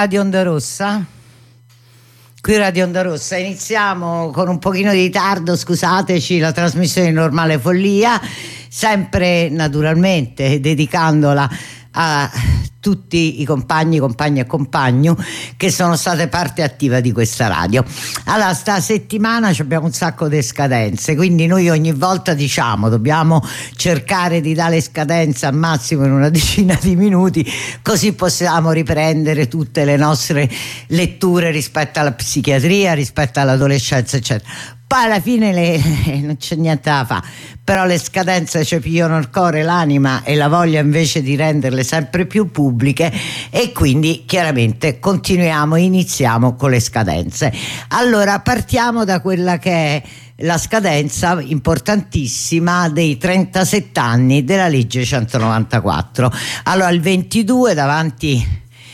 Radio Onda Rossa. Qui Radio Onda Rossa, iniziamo con un pochino di ritardo, scusateci, la trasmissione di Normale Follia, sempre naturalmente dedicandola a tutti i compagni e compagni che sono state parte attiva di questa radio. Allora, sta settimana abbiamo un sacco di scadenze, quindi noi ogni volta diciamo dobbiamo cercare di dare scadenza al massimo in una decina di minuti, così possiamo riprendere tutte le nostre letture rispetto alla psichiatria, rispetto all'adolescenza, eccetera. Poi alla fine non c'è niente da fare, però le scadenze ci pigliano il cuore, l'anima e la voglia invece di renderle sempre più pubbliche, e quindi chiaramente iniziamo con le scadenze. Allora partiamo da quella che è la scadenza importantissima dei 37 anni della legge 194. Allora il 22 davanti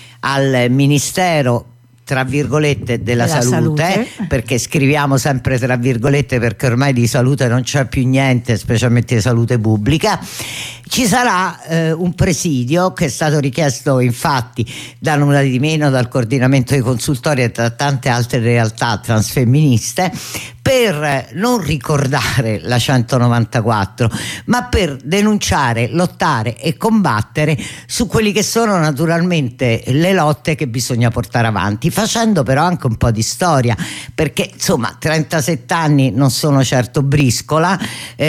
al Ministero tra virgolette della salute, perché scriviamo sempre tra virgolette perché ormai di salute non c'è più niente, specialmente di salute pubblica, ci sarà un presidio che è stato richiesto infatti da nulla di meno dal coordinamento dei consultori e da tante altre realtà transfemministe, per non ricordare la 194, ma per denunciare, lottare e combattere su quelli che sono naturalmente le lotte che bisogna portare avanti, facendo però anche un po' di storia, perché insomma 37 anni non sono certo briscola.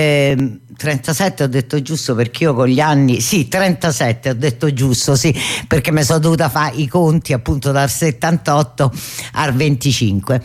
37 ho detto giusto, perché io con gli anni, sì, 37 ho detto giusto, sì, perché mi sono dovuta fare i conti appunto dal 78 al 25,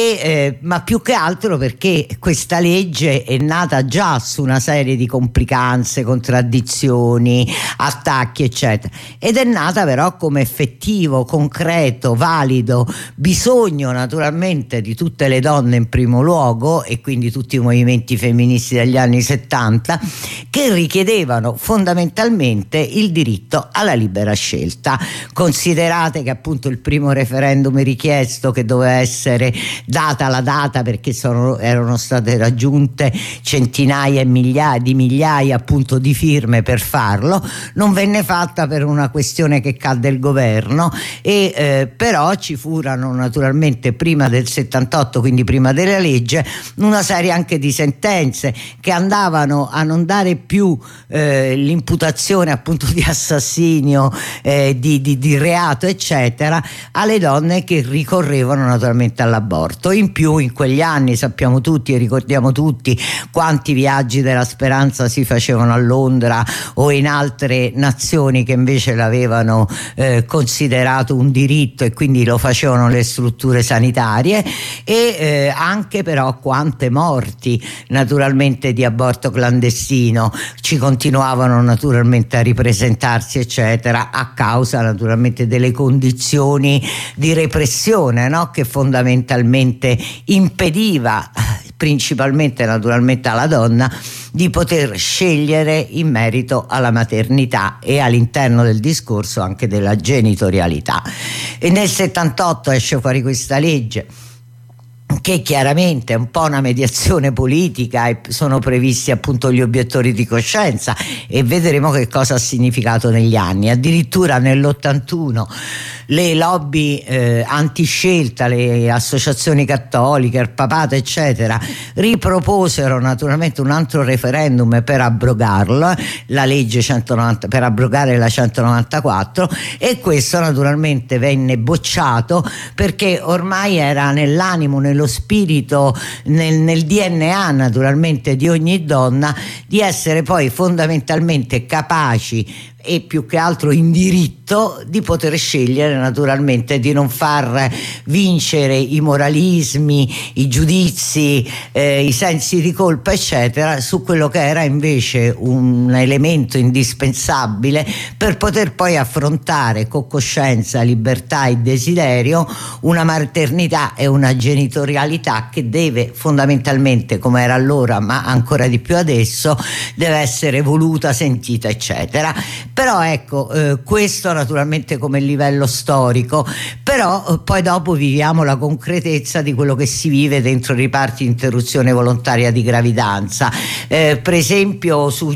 ma più che altro perché questa legge è nata già su una serie di complicanze, contraddizioni, attacchi eccetera, ed è nata però come effettivo, concreto, valido bisogno naturalmente di tutte le donne in primo luogo, e quindi tutti i movimenti femministi degli anni 70, che richiedevano fondamentalmente il diritto alla libera scelta. Considerate che appunto il primo referendum richiesto, che doveva essere data la data perché erano state raggiunte centinaia di migliaia appunto di firme per farlo, non venne fatta per una questione che cadde il governo, e però ci furono naturalmente prima del 78, quindi prima della legge, una serie anche di sentenze che andavano a non dare più l'imputazione appunto di assassinio, di reato eccetera alle donne che ricorrevano naturalmente all'aborto. In più in quegli anni sappiamo tutti e ricordiamo tutti quanti viaggi della speranza si facevano a Londra o in altre nazioni che invece l'avevano considerato un diritto, e quindi lo facevano le strutture sanitarie, e anche però quante morti naturalmente di aborto clandestino ci continuavano naturalmente a ripresentarsi eccetera, a causa naturalmente delle condizioni di repressione, no? Che fondamentalmente impediva principalmente naturalmente alla donna di poter scegliere in merito alla maternità e all'interno del discorso anche della genitorialità. E nel 78 esce fuori questa legge che chiaramente è un po' una mediazione politica, e sono previsti appunto gli obiettori di coscienza, e vedremo che cosa ha significato negli anni. Addirittura nell'81 le lobby antiscelta, le associazioni cattoliche, il papato eccetera, riproposero naturalmente un altro referendum per abrogarlo, la legge 190, per abrogare la 194, e questo naturalmente venne bocciato perché ormai era nell'animo, nello spirito, nel DNA naturalmente di ogni donna, di essere poi fondamentalmente capaci e più che altro in diritto di poter scegliere naturalmente, di non far vincere i moralismi, i giudizi, i sensi di colpa eccetera su quello che era invece un elemento indispensabile per poter poi affrontare con coscienza, libertà e desiderio una maternità e una genitorialità che deve fondamentalmente, come era allora ma ancora di più adesso, deve essere voluta, sentita eccetera. Però ecco, questo naturalmente come livello storico, però poi dopo viviamo la concretezza di quello che si vive dentro i reparti di interruzione volontaria di gravidanza. Per esempio su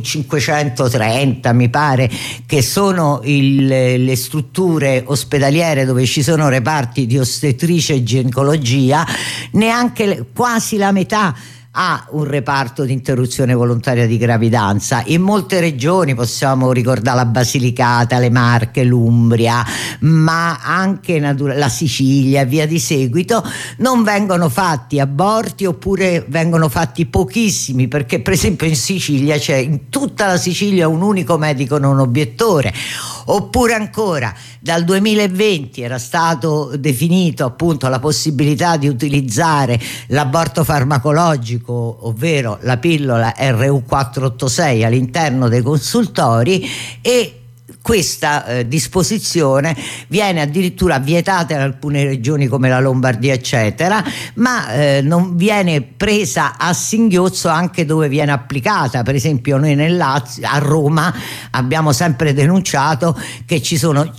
530 mi pare che sono le strutture ospedaliere dove ci sono reparti di ostetricia e ginecologia, neanche quasi la metà ha un reparto di interruzione volontaria di gravidanza. In molte regioni, possiamo ricordare la Basilicata, le Marche, l'Umbria, ma anche la Sicilia e via di seguito, non vengono fatti aborti, oppure vengono fatti pochissimi, perché per esempio in Sicilia c'è in tutta la Sicilia un unico medico non obiettore. Oppure ancora dal 2020 era stato definito appunto la possibilità di utilizzare l'aborto farmacologico, ovvero la pillola RU486 all'interno dei consultori, e questa disposizione viene addirittura vietata in alcune regioni come la Lombardia eccetera, ma non viene presa a singhiozzo anche dove viene applicata. Per esempio noi nel Lazio, a Roma, abbiamo sempre denunciato che ci sono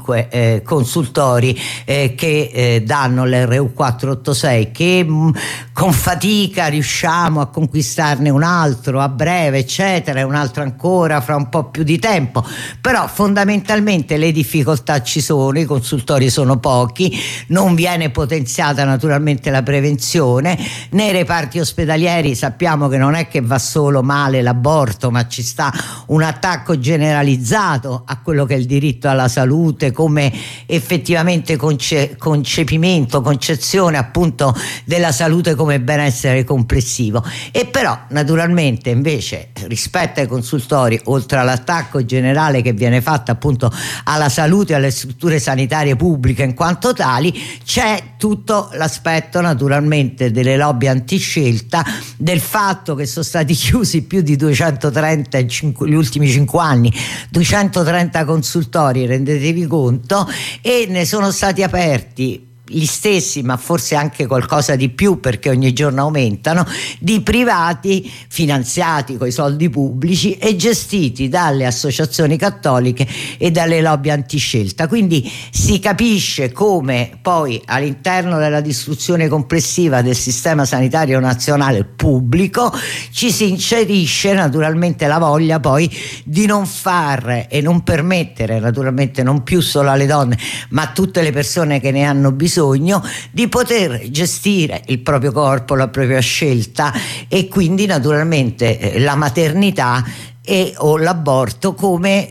5 consultori che danno l'RU486, che con fatica riusciamo a conquistarne un altro a breve eccetera, e un altro ancora fra un po' più di tempo, però fondamentalmente le difficoltà ci sono, i consultori sono pochi, non viene potenziata naturalmente la prevenzione. Nei reparti ospedalieri sappiamo che non è che va solo male l'aborto, ma ci sta un attacco generalizzato a quello che è il diritto alla salute come effettivamente concepimento, concezione appunto della salute come benessere complessivo. E però naturalmente invece rispetto ai consultori, oltre all'attacco generale che viene fatta appunto alla salute e alle strutture sanitarie pubbliche in quanto tali, c'è tutto l'aspetto naturalmente delle lobby antiscelta, del fatto che sono stati chiusi più di 230 gli ultimi 5 anni, 230 consultori, rendetevi conto, e ne sono stati aperti gli stessi, ma forse anche qualcosa di più perché ogni giorno aumentano, di privati finanziati coi soldi pubblici e gestiti dalle associazioni cattoliche e dalle lobby antiscelta. Quindi si capisce come poi all'interno della distruzione complessiva del sistema sanitario nazionale pubblico ci si inserisce naturalmente la voglia poi di non far e non permettere, naturalmente non più solo alle donne ma a tutte le persone che ne hanno bisogno, di poter gestire il proprio corpo, la propria scelta, e quindi naturalmente la maternità o l'aborto come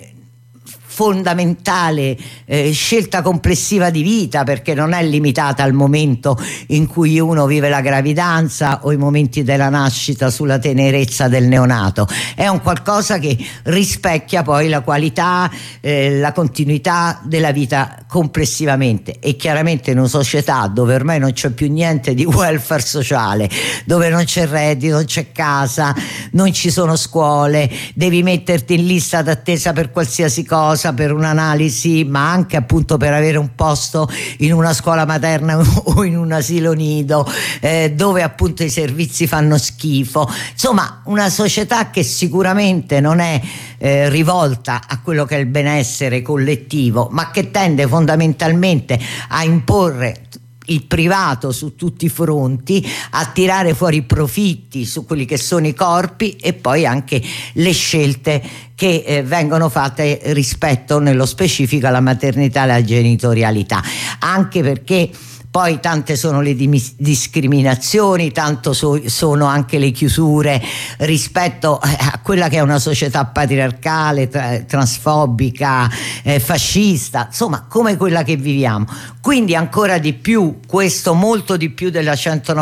fondamentale scelta complessiva di vita, perché non è limitata al momento in cui uno vive la gravidanza o i momenti della nascita sulla tenerezza del neonato, è un qualcosa che rispecchia poi la qualità, la continuità della vita complessivamente. E chiaramente in una società dove ormai non c'è più niente di welfare sociale, dove non c'è reddito, non c'è casa, non ci sono scuole, devi metterti in lista d'attesa per qualsiasi cosa, per un'analisi, ma anche appunto per avere un posto in una scuola materna o in un asilo nido, dove appunto i servizi fanno schifo. Insomma, una società che sicuramente non è rivolta a quello che è il benessere collettivo, ma che tende fondamentalmente a imporre il privato su tutti i fronti, a tirare fuori i profitti su quelli che sono i corpi e poi anche le scelte che vengono fatte rispetto nello specifico alla maternità e alla genitorialità, anche perché poi tante sono le discriminazioni, tanto sono anche le chiusure rispetto a quella che è una società patriarcale, transfobica, fascista, insomma come quella che viviamo. Quindi ancora di più, questo molto di più della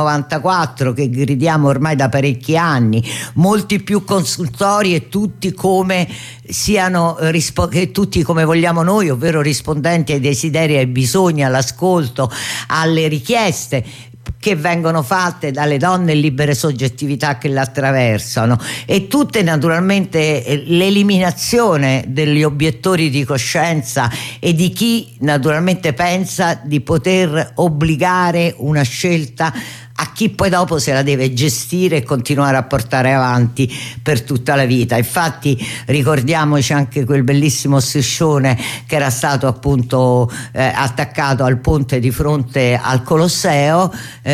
194 che gridiamo ormai da parecchi anni, molti più consultori e tutti come siano tutti come vogliamo noi, ovvero rispondenti ai desideri, ai bisogni, all'ascolto, alle richieste che vengono fatte dalle donne e libere soggettività che l'attraversano, e tutte naturalmente l'eliminazione degli obiettori di coscienza e di chi naturalmente pensa di poter obbligare una scelta a chi poi dopo se la deve gestire e continuare a portare avanti per tutta la vita. Infatti ricordiamoci anche quel bellissimo striscione che era stato appunto attaccato al ponte di fronte al Colosseo,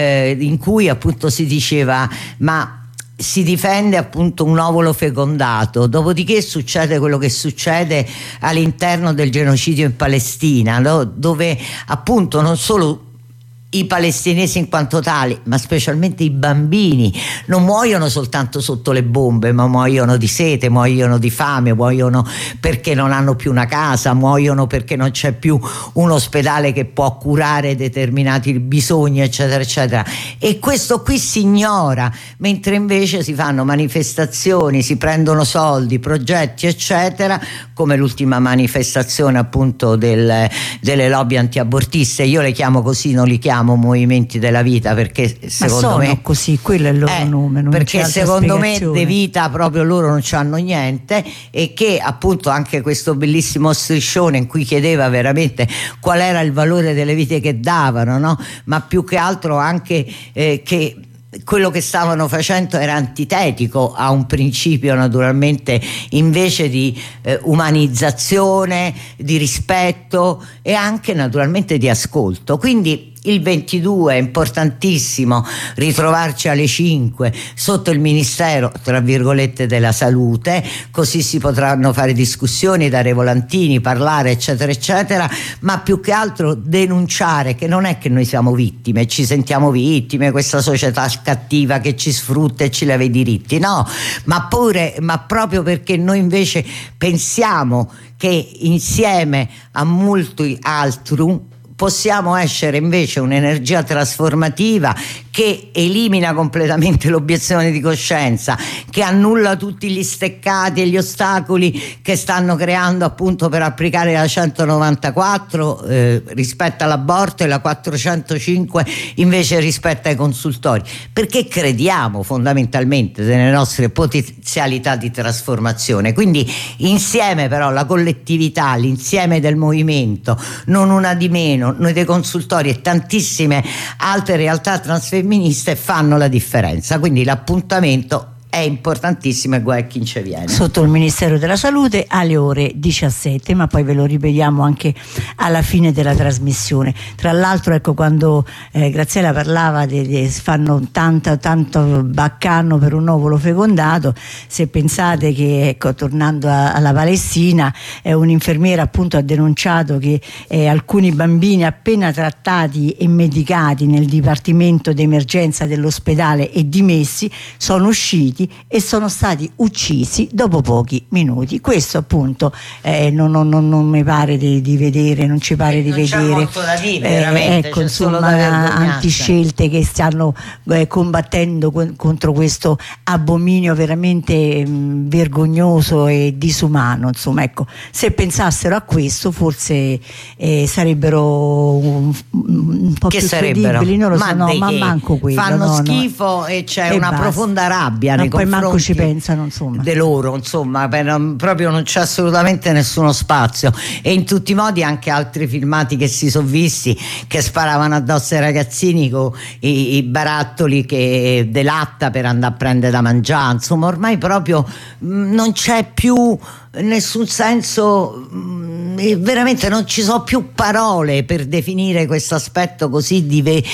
in cui appunto si diceva: ma si difende appunto un ovolo fecondato, dopodiché succede quello che succede all'interno del genocidio in Palestina, no? Dove appunto non solo i palestinesi in quanto tali, ma specialmente i bambini non muoiono soltanto sotto le bombe, ma muoiono di sete, muoiono di fame, muoiono perché non hanno più una casa, muoiono perché non c'è più un ospedale che può curare determinati bisogni, eccetera eccetera. E questo qui si ignora, mentre invece si fanno manifestazioni, si prendono soldi, progetti eccetera, come l'ultima manifestazione appunto delle lobby antiabortiste. Io le chiamo così, non li chiamo movimenti della vita, perché secondo me così, quello è il loro nome, non perché secondo me di vita proprio loro non c'hanno niente, e che appunto anche questo bellissimo striscione in cui chiedeva veramente qual era il valore delle vite che davano, no? Ma più che altro anche che quello che stavano facendo era antitetico a un principio naturalmente invece di umanizzazione, di rispetto e anche naturalmente di ascolto. Quindi il 22 è importantissimo ritrovarci alle 5 sotto il Ministero tra virgolette della Salute, così si potranno fare discussioni, dare volantini, parlare eccetera eccetera, ma più che altro denunciare che non è che noi siamo vittime, ci sentiamo vittime, questa società cattiva che ci sfrutta e ci leva i diritti, no, ma proprio perché noi invece pensiamo che insieme a molti altri possiamo essere invece un'energia trasformativa che elimina completamente l'obiezione di coscienza, che annulla tutti gli steccati e gli ostacoli che stanno creando appunto per applicare la 194 rispetto all'aborto e la 405 invece rispetto ai consultori, perché crediamo fondamentalmente nelle nostre potenzialità di trasformazione. Quindi insieme però la collettività, l'insieme del movimento, non una di meno, noi dei consultori e tantissime altre realtà transfemministe fanno la differenza, quindi l'appuntamento è importantissimo e guai chi ci viene. Sotto il Ministero della Salute alle ore 17, ma poi ve lo ripetiamo anche alla fine della trasmissione. Tra l'altro, ecco, quando Graziella parlava fanno tanto baccano per un ovolo fecondato, se pensate che, ecco, tornando alla Palestina, un'infermiera appunto ha denunciato che alcuni bambini appena trattati e medicati nel dipartimento d'emergenza dell'ospedale e dimessi sono usciti e sono stati uccisi dopo pochi minuti. Questo appunto non mi pare di vedere, non ci pare di vedere. C'è molto da dire, veramente. Ecco, insomma, antiscelte che stiano combattendo contro questo abominio veramente vergognoso e disumano. Insomma, ecco, se pensassero a questo forse sarebbero un po' che più sarebbero? credibili, non lo so, no, ma manco quello. Fanno schifo e c'è una profonda rabbia nei poi manco ci confronti pensano, insomma, di loro, insomma, proprio non c'è assolutamente nessuno spazio. E in tutti i modi anche altri filmati che si sono visti che sparavano addosso ai ragazzini con i barattoli de latta per andare a prendere da mangiare, insomma ormai proprio non c'è più nessun senso, veramente non ci sono più parole per definire questo aspetto così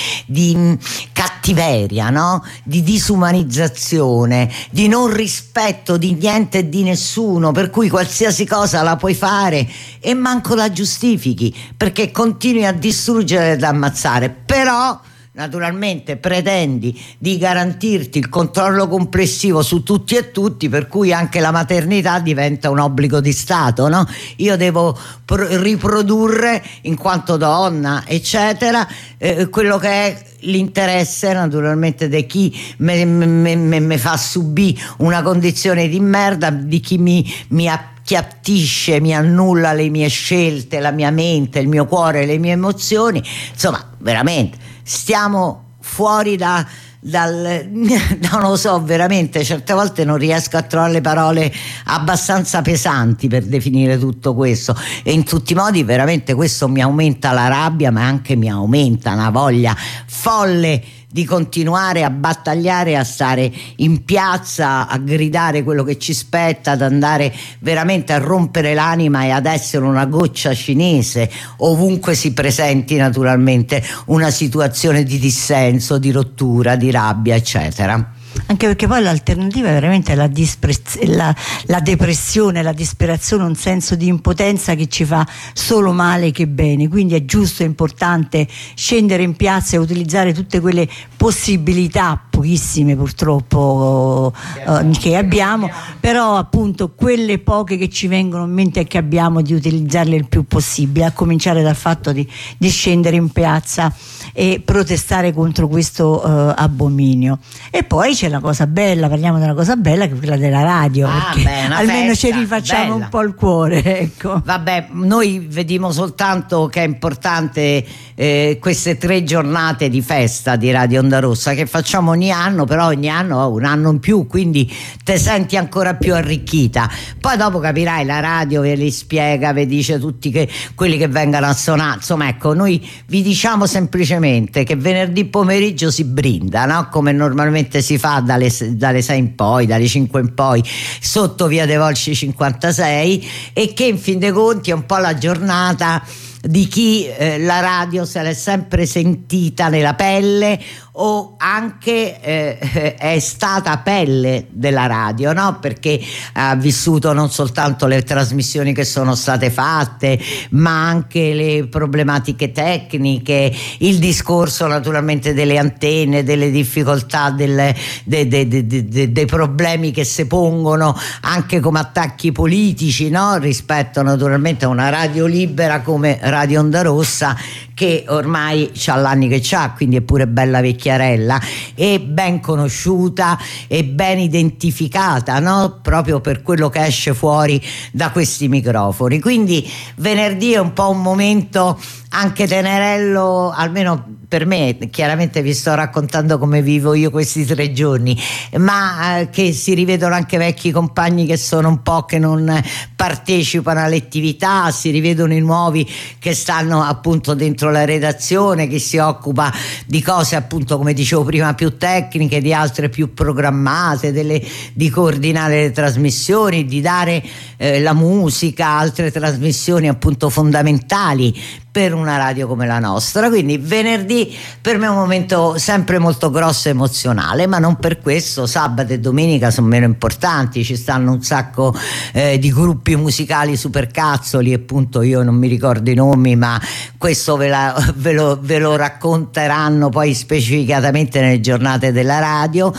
di cattiveria, no? Di disumanizzazione, di non rispetto di niente e di nessuno, per cui qualsiasi cosa la puoi fare e manco la giustifichi perché continui a distruggere ed ammazzare, però naturalmente pretendi di garantirti il controllo complessivo su tutti e tutti, per cui anche la maternità diventa un obbligo di Stato, no? Io devo riprodurre in quanto donna eccetera quello che è l'interesse naturalmente di chi mi fa subire una condizione di merda, di chi mi appiattisce, mi annulla le mie scelte, la mia mente, il mio cuore, le mie emozioni. Insomma, veramente stiamo fuori non lo so, veramente certe volte non riesco a trovare le parole abbastanza pesanti per definire tutto questo, e in tutti i modi veramente questo mi aumenta la rabbia, ma anche mi aumenta una voglia folle di continuare a battagliare, a stare in piazza, a gridare quello che ci spetta, ad andare veramente a rompere l'anima e ad essere una goccia cinese ovunque si presenti naturalmente una situazione di dissenso, di rottura, di rabbia, eccetera. Anche perché poi l'alternativa è veramente la depressione, la disperazione, un senso di impotenza che ci fa solo male che bene. Quindi è giusto e importante scendere in piazza e utilizzare tutte quelle possibilità, pochissime purtroppo, che abbiamo, però appunto quelle poche che ci vengono in mente e che abbiamo, di utilizzarle il più possibile, a cominciare dal fatto di scendere in piazza e protestare contro questo abominio. E poi c'è la cosa bella, parliamo della cosa bella, che è quella della radio, perché almeno ci rifacciamo un po' il cuore, ecco. Vabbè, noi vediamo soltanto che è importante queste 3 giornate di festa di Radio Onda Rossa che facciamo ogni anno, però ogni anno un anno in più, quindi te senti ancora più arricchita. Poi dopo capirai, la radio ve li spiega, vi dice tutti quelli che vengono a suonare, insomma, ecco, noi vi diciamo semplicemente che venerdì pomeriggio si brinda, no? Come normalmente si fa dalle 6 in poi, dalle 5 in poi, sotto via dei Volsci 56, e che in fin dei conti è un po' la giornata di chi la radio se l'è sempre sentita nella pelle, o anche è stata pelle della radio, no? Perché ha vissuto non soltanto le trasmissioni che sono state fatte, ma anche le problematiche tecniche, il discorso naturalmente delle antenne, delle difficoltà, dei problemi che si pongono anche come attacchi politici, no? Rispetto naturalmente a una radio libera come Radio Onda Rossa, che ormai c'ha l'anni che c'ha, quindi è pure bella vecchiarella e ben conosciuta e ben identificata, no? Proprio per quello che esce fuori da questi microfoni. Quindi venerdì è un po' un momento anche tenerello, almeno per me, chiaramente vi sto raccontando come vivo io questi 3 giorni, ma che si rivedono anche vecchi compagni che sono un po' che non partecipano alle attività, si rivedono i nuovi che stanno appunto dentro la redazione, che si occupa di cose appunto, come dicevo prima, più tecniche, di altre più programmate, di coordinare le trasmissioni, di dare la musica, altre trasmissioni appunto fondamentali per una radio come la nostra. Quindi venerdì per me è un momento sempre molto grosso e emozionale, ma non per questo sabato e domenica sono meno importanti. Ci stanno un sacco di gruppi musicali supercazzoli, appunto io non mi ricordo i nomi, ma questo ve lo racconteranno poi specificatamente nelle giornate della radio,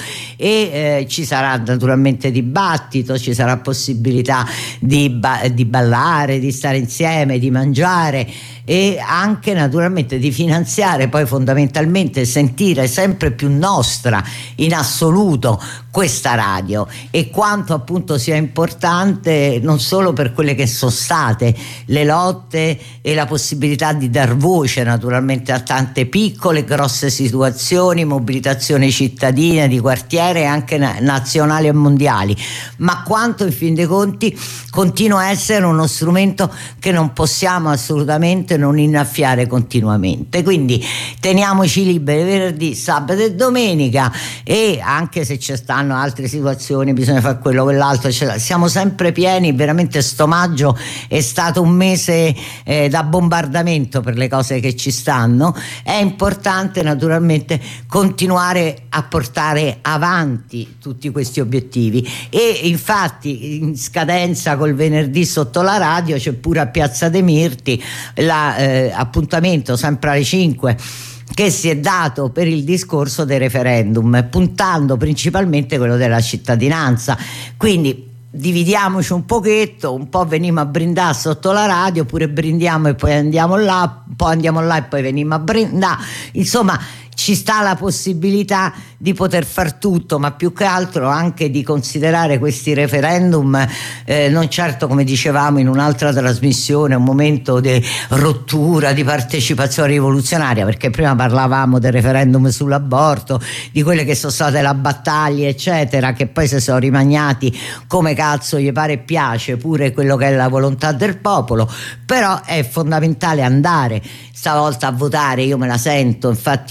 e ci sarà naturalmente dibattito, ci sarà possibilità di ballare, di stare insieme, di mangiare, e anche naturalmente di finanziare, poi fondamentalmente sentire sempre più nostra in assoluto questa radio, e quanto appunto sia importante non solo per quelle che sono state le lotte e la possibilità di dar voce naturalmente a tante piccole grosse situazioni, mobilitazioni cittadine di quartiere anche nazionali e mondiali, ma quanto in fin dei conti continua a essere uno strumento che non possiamo assolutamente non innaffiare continuamente. Quindi teniamoci liberi venerdì, sabato e domenica, e anche se ci stanno altre situazioni, bisogna fare quello o quell'altro, siamo sempre pieni. Veramente sto maggio è stato un mese da bombardamento per le cose che ci stanno. È importante naturalmente continuare a portare avanti tutti questi obiettivi, e infatti in scadenza col venerdì sotto la radio c'è pure a Piazza dei Mirti appuntamento sempre alle 5 che si è dato per il discorso del referendum, puntando principalmente quello della cittadinanza. Quindi dividiamoci un pochetto, un po' veniamo a brindare sotto la radio, oppure brindiamo e poi andiamo là, poi andiamo là e poi veniamo a brindare. Insomma, ci sta la possibilità di poter far tutto, ma più che altro anche di considerare questi referendum non certo, come dicevamo in un'altra trasmissione, un momento di rottura, di partecipazione rivoluzionaria, perché prima parlavamo del referendum sull'aborto, di quelle che sono state le battaglie eccetera, che poi si sono rimagnati come cazzo gli pare e piace, pure quello che è la volontà del popolo. Però è fondamentale andare stavolta a votare, io me la sento, infatti io ci vado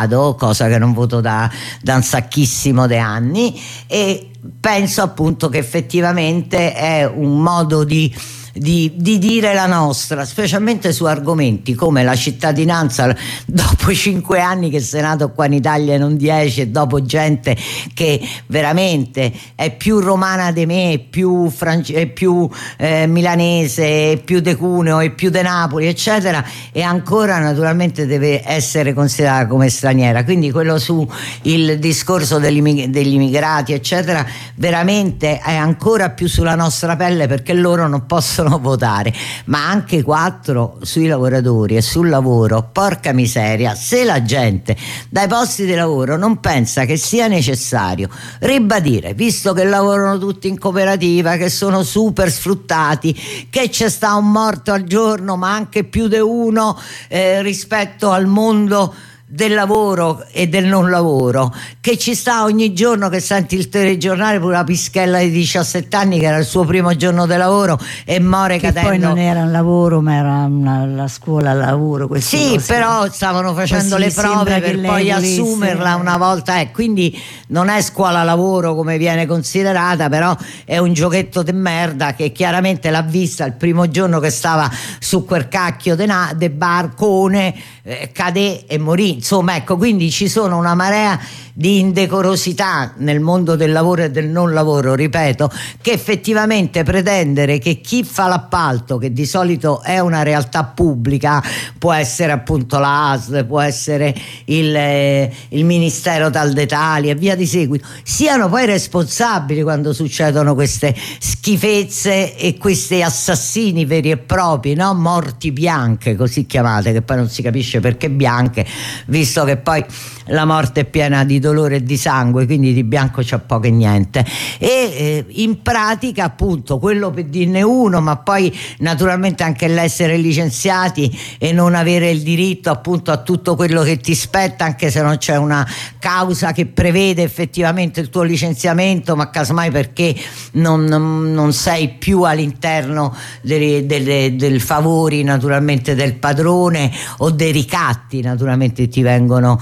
vado, cosa che non voto da un sacchissimo di anni, e penso appunto che effettivamente è un modo di dire la nostra, specialmente su argomenti come la cittadinanza, dopo 5 anni che sei nato qua in Italia e non 10, e dopo gente che veramente è più romana di me, è più milanese, è più de Cuneo, è più de Napoli, eccetera, e ancora naturalmente deve essere considerata come straniera. Quindi quello su il discorso degli immigrati, eccetera, veramente è ancora più sulla nostra pelle, perché loro non possono votare. Ma anche 4 sui lavoratori e sul lavoro, porca miseria, se la gente dai posti di lavoro non pensa che sia necessario ribadire, visto che lavorano tutti in cooperativa, che sono super sfruttati, che c'è sta un morto al giorno, ma anche più di uno rispetto al mondo del lavoro e del non lavoro, che ci sta ogni giorno, che senti il telegiornale, pure la pischella di 17 anni che era il suo primo giorno di lavoro e muore che cadendo. Poi non era un lavoro, ma era la scuola lavoro. Sì, cose. Però stavano facendo le prove per poi assumerla una volta, quindi non è scuola lavoro come viene considerata, però è un giochetto di merda che chiaramente l'ha vista il primo giorno che stava su quel cacchio de barcone, cadè e morì. Insomma, ecco, quindi ci sono una marea di indecorosità nel mondo del lavoro e del non lavoro, ripeto, che effettivamente pretendere che chi fa l'appalto, che di solito è una realtà pubblica, può essere appunto la ASL, può essere il Ministero tal dei tali e via di seguito, siano poi responsabili quando succedono queste schifezze e questi assassini veri e propri, no? Morti bianche, così chiamate, che poi non si capisce perché bianche, visto che poi la morte è piena di dolore e di sangue, quindi di bianco c'è poco e niente. E in pratica appunto quello per dirne uno, ma poi naturalmente anche l'essere licenziati e non avere il diritto appunto a tutto quello che ti spetta, anche se non c'è una causa che prevede effettivamente il tuo licenziamento, ma casomai perché non sei più all'interno del favori naturalmente del padrone o dei ricatti naturalmente ti vengono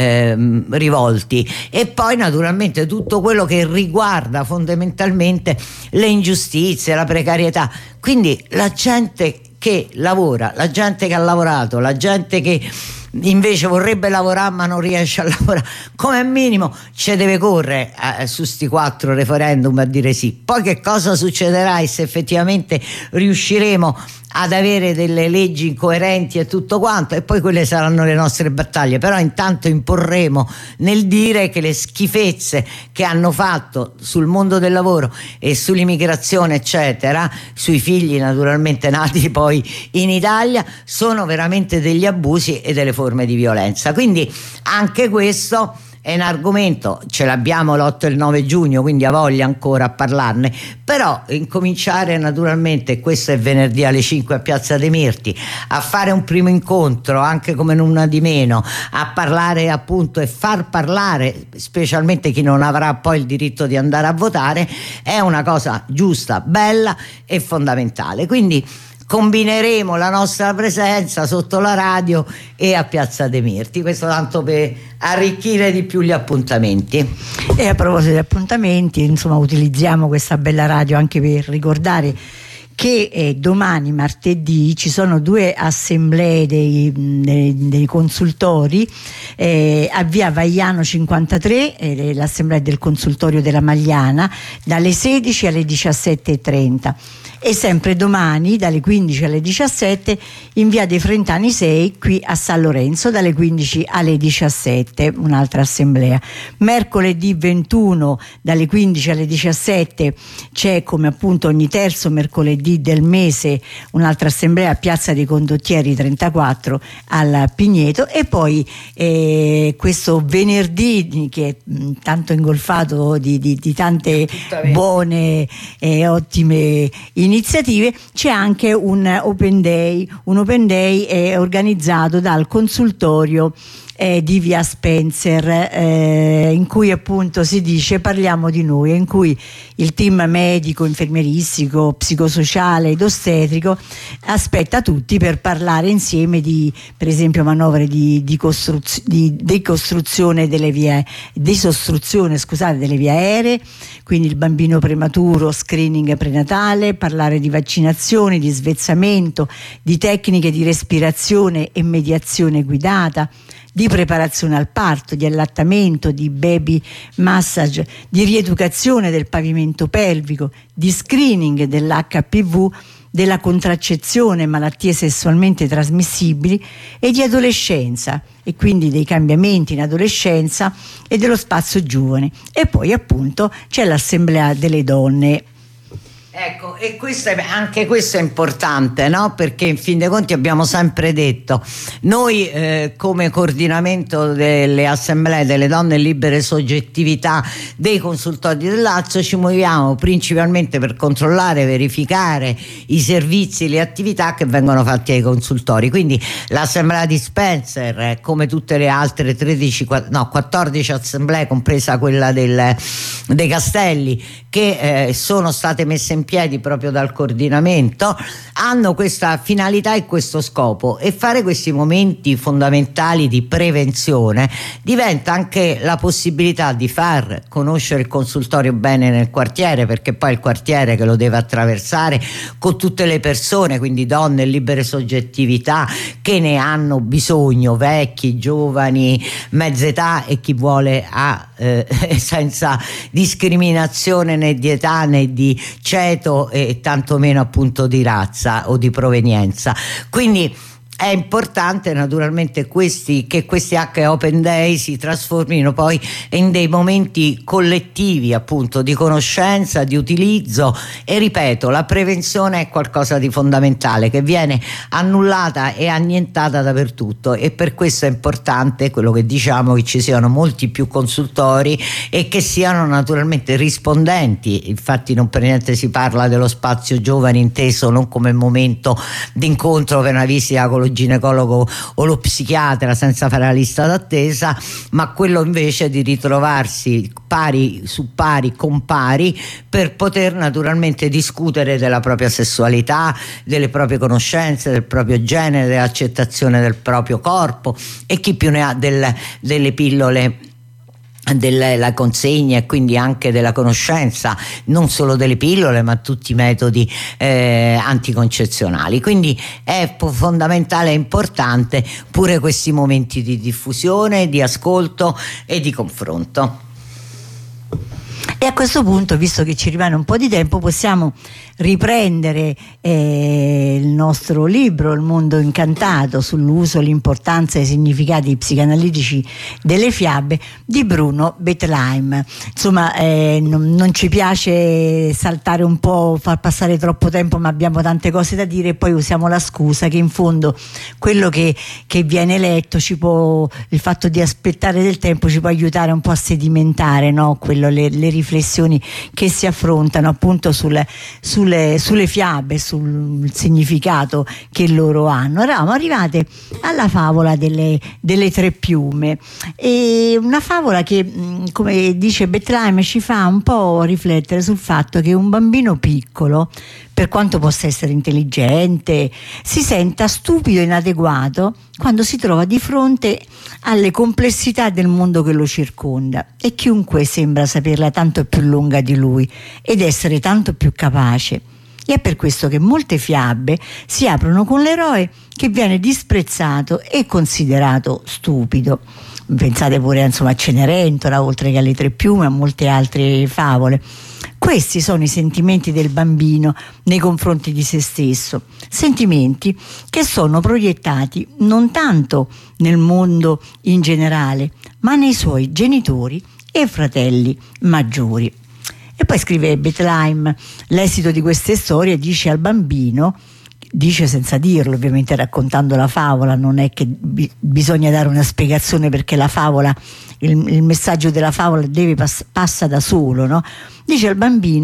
rivolti, e poi naturalmente tutto quello che riguarda fondamentalmente le ingiustizie, la precarietà. Quindi la gente che lavora, la gente che ha lavorato, la gente che invece vorrebbe lavorare ma non riesce a lavorare, come minimo ci deve correre su sti 4 referendum a dire sì. Poi che cosa succederà e se effettivamente riusciremo ad avere delle leggi incoerenti e tutto quanto, e poi quelle saranno le nostre battaglie, però intanto imporremo nel dire che le schifezze che hanno fatto sul mondo del lavoro e sull'immigrazione eccetera, sui figli naturalmente nati poi in Italia, sono veramente degli abusi e delle forme di violenza. Quindi anche questo è un argomento, ce l'abbiamo l'8 e il 9 giugno, quindi ha voglia ancora a parlarne, però incominciare naturalmente, questo è venerdì alle 5 a Piazza dei Mirti, a fare un primo incontro, anche come una di meno, a parlare appunto e far parlare specialmente chi non avrà poi il diritto di andare a votare, è una cosa giusta, bella e fondamentale. Quindi combineremo la nostra presenza sotto la radio e a Piazza dei Mirti, questo tanto per arricchire di più gli appuntamenti. E a proposito di appuntamenti, insomma, utilizziamo questa bella radio anche per ricordare che domani martedì ci sono 2 assemblee dei consultori a via Vaiano 53, l'assemblea del consultorio della Magliana, dalle 16 alle 17:30, e sempre domani dalle 15 alle 17 in via dei Frentani 6 qui a San Lorenzo dalle 15 alle 17, un'altra assemblea. Mercoledì 21 dalle 15 alle 17 c'è, come appunto ogni terzo mercoledì del mese, un'altra assemblea a Piazza dei Condottieri 34 al Pigneto, e poi questo venerdì, che è tanto ingolfato di tante buone e ottime iniziative, iniziative, c'è anche un Open Day. Un Open Day è organizzato dal consultorio di via Spencer, in cui appunto si dice parliamo di noi, in cui il team medico, infermieristico, psicosociale ed ostetrico aspetta tutti per parlare insieme di, per esempio, manovre di decostruzione delle vie, disostruzione, scusate, delle vie aeree, quindi il bambino prematuro, screening prenatale, parlare di vaccinazioni, di svezzamento, di tecniche di respirazione e mediazione guidata, di preparazione al parto, di allattamento, di baby massage, di rieducazione del pavimento pelvico, di screening dell'HPV, della contraccezione, malattie sessualmente trasmissibili e di adolescenza, e quindi dei cambiamenti in adolescenza e dello spazio giovane. E poi appunto c'è l'assemblea delle donne. Ecco, e anche questo è importante, no? Perché in fin dei conti abbiamo sempre detto, noi come coordinamento delle assemblee delle donne libere soggettività dei consultori del Lazio ci muoviamo principalmente per controllare, verificare i servizi, le attività che vengono fatti ai consultori. Quindi l'assemblea di Spencer, come tutte le altre 14 assemblee, compresa quella dei Castelli, che sono state messe in piedi proprio dal coordinamento, hanno questa finalità e questo scopo, e fare questi momenti fondamentali di prevenzione diventa anche la possibilità di far conoscere il consultorio bene nel quartiere, perché poi il quartiere che lo deve attraversare con tutte le persone, quindi donne, libere soggettività che ne hanno bisogno, vecchi, giovani, mezza età e chi vuole senza discriminazione né di età né di ceto e tantomeno appunto di razza o di provenienza. Quindi è importante naturalmente che questi Open Day si trasformino poi in dei momenti collettivi appunto di conoscenza, di utilizzo, e ripeto, la prevenzione è qualcosa di fondamentale che viene annullata e annientata dappertutto, e per questo è importante quello che diciamo, che ci siano molti più consultori e che siano naturalmente rispondenti. Infatti non per niente si parla dello spazio giovani inteso non come momento d'incontro per una visita con lo ginecologo o lo psichiatra senza fare la lista d'attesa, ma quello invece di ritrovarsi pari su pari con pari per poter naturalmente discutere della propria sessualità, delle proprie conoscenze, del proprio genere, dell'accettazione del proprio corpo, e chi più ne ha delle pillole, della consegna e quindi anche della conoscenza, non solo delle pillole ma tutti i metodi anticoncezionali. Quindi è fondamentale e importante pure questi momenti di diffusione, di ascolto e di confronto. E a questo punto, visto che ci rimane un po' di tempo, possiamo riprendere il nostro libro Il mondo incantato, sull'uso, l'importanza e i significati psicanalitici delle fiabe di Bruno Bettelheim. Insomma, non ci piace saltare un po', far passare troppo tempo, ma abbiamo tante cose da dire e poi usiamo la scusa che in fondo quello che viene letto il fatto di aspettare del tempo ci può aiutare un po' a sedimentare, no? Le riflessioni che si affrontano appunto sulle fiabe, sul significato che loro hanno. Eravamo arrivate alla favola delle tre piume, e una favola che, come dice Bettelheim, ci fa un po' riflettere sul fatto che un bambino piccolo, per quanto possa essere intelligente, si senta stupido e inadeguato quando si trova di fronte alle complessità del mondo che lo circonda, e chiunque sembra saperla tanto più lunga di lui ed essere tanto più capace. E è per questo che molte fiabe si aprono con l'eroe che viene disprezzato e considerato stupido. Pensate pure a Cenerentola, oltre che alle tre piume, a molte altre favole. Questi sono i sentimenti del bambino nei confronti di se stesso, sentimenti che sono proiettati non tanto nel mondo in generale, ma nei suoi genitori e fratelli maggiori. E poi scrive Bettelheim, l'esito di queste storie dice al bambino, dice senza dirlo, ovviamente raccontando la favola, non è che bisogna dare una spiegazione, perché la favola, il messaggio della favola passa da solo, no? Dice al bambino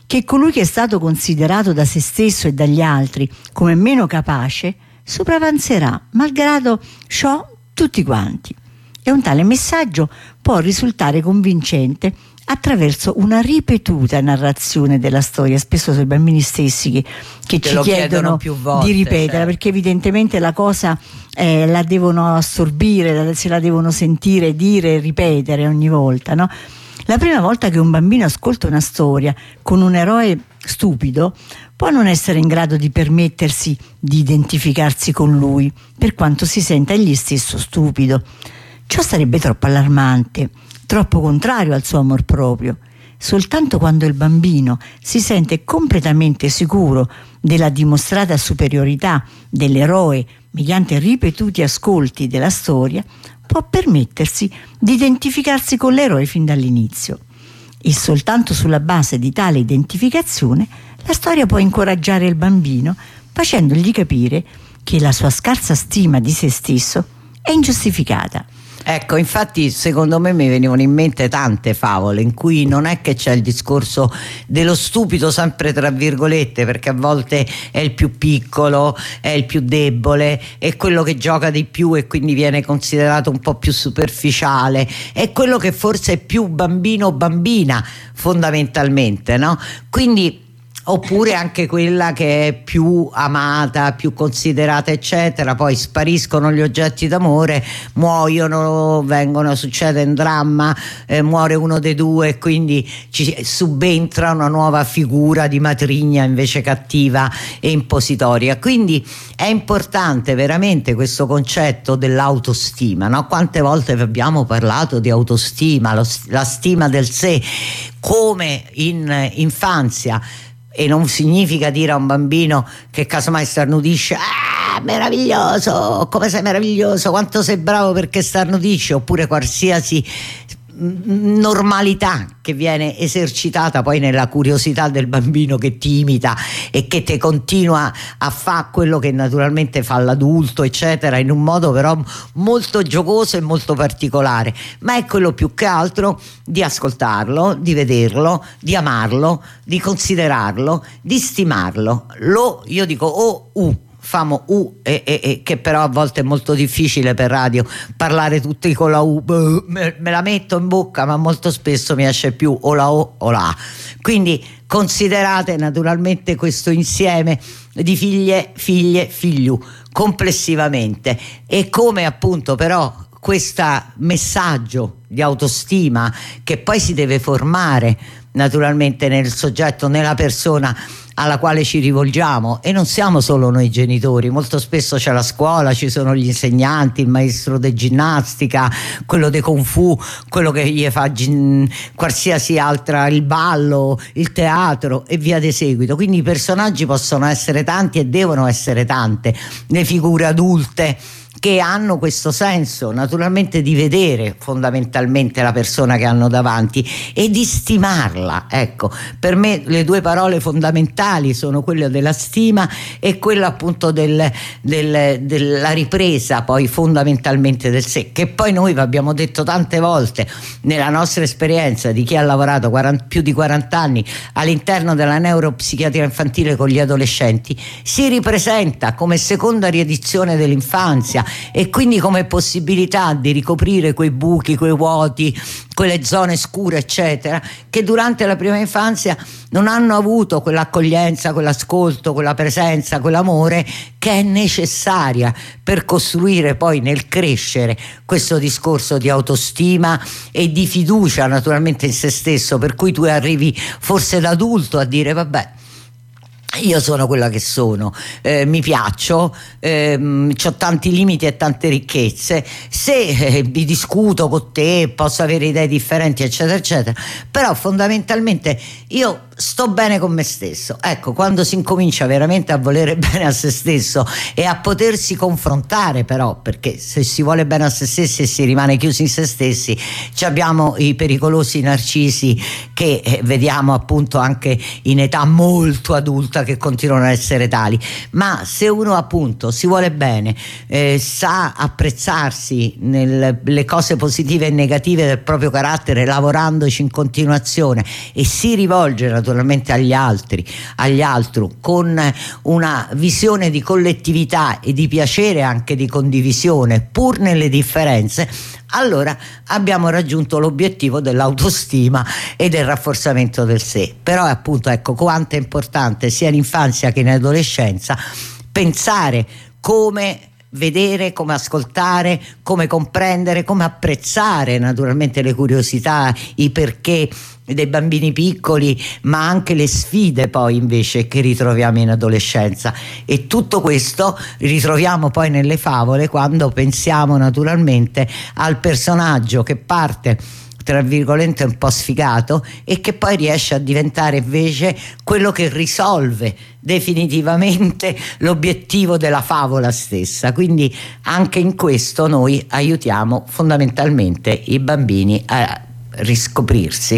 che colui che è stato considerato da se stesso e dagli altri come meno capace sopravanzerà malgrado ciò tutti quanti. E un tale messaggio può risultare convincente attraverso una ripetuta narrazione della storia. Spesso sono i bambini stessi che ci chiedono più volte, di ripeterla, certo. perché evidentemente la cosa la devono assorbire, se la devono sentire, dire e ripetere ogni volta, no? La prima volta che un bambino ascolta una storia con un eroe stupido può non essere in grado di permettersi di identificarsi con lui, per quanto si senta egli stesso stupido. Ciò sarebbe troppo allarmante, troppo contrario al suo amor proprio. Soltanto quando il bambino si sente completamente sicuro della dimostrata superiorità dell'eroe mediante ripetuti ascolti della storia, può permettersi di identificarsi con l'eroe fin dall'inizio. E soltanto sulla base di tale identificazione la storia può incoraggiare il bambino, facendogli capire che la sua scarsa stima di se stesso è ingiustificata. Ecco, infatti secondo me mi venivano in mente tante favole in cui non è che c'è il discorso dello stupido, sempre tra virgolette, perché a volte è il più piccolo, è il più debole, è quello che gioca di più e quindi viene considerato un po' più superficiale, è quello che forse è più bambino o bambina fondamentalmente, no? Quindi oppure anche quella che è più amata, più considerata eccetera, poi spariscono gli oggetti d'amore, muoiono, succede un dramma, muore uno dei due e quindi ci subentra una nuova figura di matrigna invece cattiva e impositoria. Quindi è importante veramente questo concetto dell'autostima, no? Quante volte vi abbiamo parlato di autostima, la stima del sé, come in infanzia. E non significa dire a un bambino che casomai starnutisce meraviglioso, come sei meraviglioso, quanto sei bravo perché starnutisci, oppure qualsiasi normalità che viene esercitata poi nella curiosità del bambino che ti imita e che ti continua a fare quello che naturalmente fa l'adulto eccetera, in un modo però molto giocoso e molto particolare, ma è quello più che altro di ascoltarlo, di vederlo, di amarlo, di considerarlo, di stimarlo. Io dico famo U che però a volte è molto difficile per radio parlare tutti con la U, me la metto in bocca ma molto spesso mi esce più o la O o la A. Quindi considerate naturalmente questo insieme di figlie, figliu complessivamente, e come appunto però questo messaggio di autostima che poi si deve formare naturalmente nel soggetto, nella persona alla quale ci rivolgiamo, e non siamo solo noi genitori, molto spesso c'è la scuola, ci sono gli insegnanti, il maestro di ginnastica, quello di Kung Fu, quello che gli fa qualsiasi altra, il ballo, il teatro e via di seguito. Quindi i personaggi possono essere tanti e devono essere tante, le figure adulte che hanno questo senso naturalmente di vedere fondamentalmente la persona che hanno davanti e di stimarla. Ecco, per me le due parole fondamentali sono quella della stima e quella appunto della ripresa poi fondamentalmente del sé, che poi noi vi abbiamo detto tante volte nella nostra esperienza di chi ha lavorato più di 40 anni all'interno della neuropsichiatria infantile con gli adolescenti, si ripresenta come seconda riedizione dell'infanzia e quindi come possibilità di ricoprire quei buchi, quei vuoti, quelle zone scure eccetera, che durante la prima infanzia non hanno avuto quell'accoglienza, quell'ascolto, quella presenza, quell'amore che è necessaria per costruire poi nel crescere questo discorso di autostima e di fiducia naturalmente in se stesso, per cui tu arrivi forse da adulto a dire vabbè, io sono quella che sono, mi piaccio, ho tanti limiti e tante ricchezze, se vi discuto con te posso avere idee differenti eccetera eccetera, però fondamentalmente io sto bene con me stesso. Ecco, quando si incomincia veramente a volere bene a se stesso e a potersi confrontare, però, perché se si vuole bene a se stessi e si rimane chiusi in se stessi, abbiamo i pericolosi narcisi che vediamo appunto anche in età molto adulta, che continuano a essere tali. Ma se uno appunto si vuole bene, sa apprezzarsi nelle cose positive e negative del proprio carattere, lavorandoci in continuazione, e si rivolge naturalmente agli altri, con una visione di collettività e di piacere, anche di condivisione, pur nelle differenze, allora abbiamo raggiunto l'obiettivo dell'autostima e del rafforzamento del sé. Però appunto, ecco, quanto è importante sia in infanzia che in adolescenza pensare come vedere, come ascoltare, come comprendere, come apprezzare naturalmente le curiosità, i perché dei bambini piccoli, ma anche le sfide poi invece che ritroviamo in adolescenza. E tutto questo ritroviamo poi nelle favole, quando pensiamo naturalmente al personaggio che parte tra virgolette un po' sfigato e che poi riesce a diventare invece quello che risolve definitivamente l'obiettivo della favola stessa. Quindi anche in questo noi aiutiamo fondamentalmente i bambini a riscoprirsi.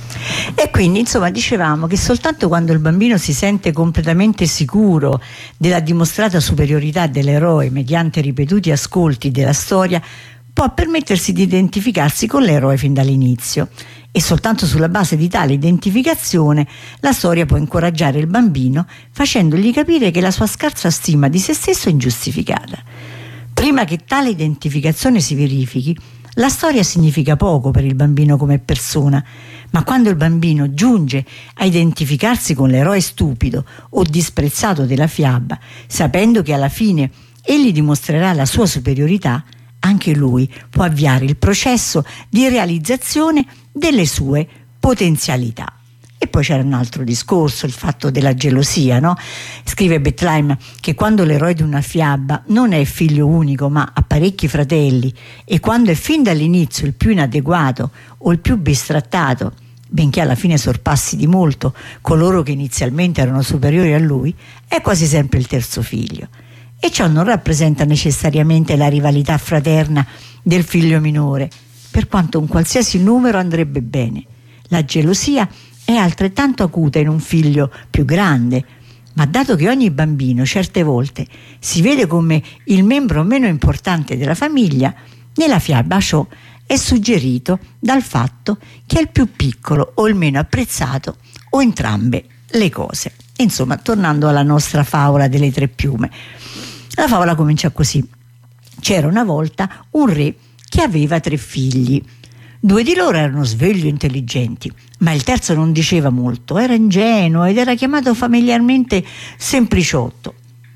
E quindi insomma dicevamo che soltanto quando il bambino si sente completamente sicuro della dimostrata superiorità dell'eroe mediante ripetuti ascolti della storia può permettersi di identificarsi con l'eroe fin dall'inizio, e soltanto sulla base di tale identificazione la storia può incoraggiare il bambino facendogli capire che la sua scarsa stima di se stesso è ingiustificata. Prima che tale identificazione si verifichi, la storia significa poco per il bambino come persona, ma quando il bambino giunge a identificarsi con l'eroe stupido o disprezzato della fiaba, sapendo che alla fine egli dimostrerà la sua superiorità, anche lui può avviare il processo di realizzazione delle sue potenzialità. E poi c'era un altro discorso, il fatto della gelosia, no? Scrive Bettelheim che quando l'eroe di una fiaba non è figlio unico ma ha parecchi fratelli, e quando è fin dall'inizio il più inadeguato o il più bistrattato, benché alla fine sorpassi di molto coloro che inizialmente erano superiori a lui, è quasi sempre il terzo figlio. E ciò non rappresenta necessariamente la rivalità fraterna del figlio minore, per quanto un qualsiasi numero andrebbe bene. La gelosia è altrettanto acuta in un figlio più grande, ma dato che ogni bambino certe volte si vede come il membro meno importante della famiglia, nella fiaba ciò è suggerito dal fatto che è il più piccolo o il meno apprezzato o entrambe le cose. Insomma, tornando alla nostra favola delle tre piume, la favola comincia così: c'era una volta un re che aveva 3 figli. 2 di loro erano svegli e intelligenti, ma il terzo non diceva molto, era ingenuo ed era chiamato familiarmente Sempliciotto.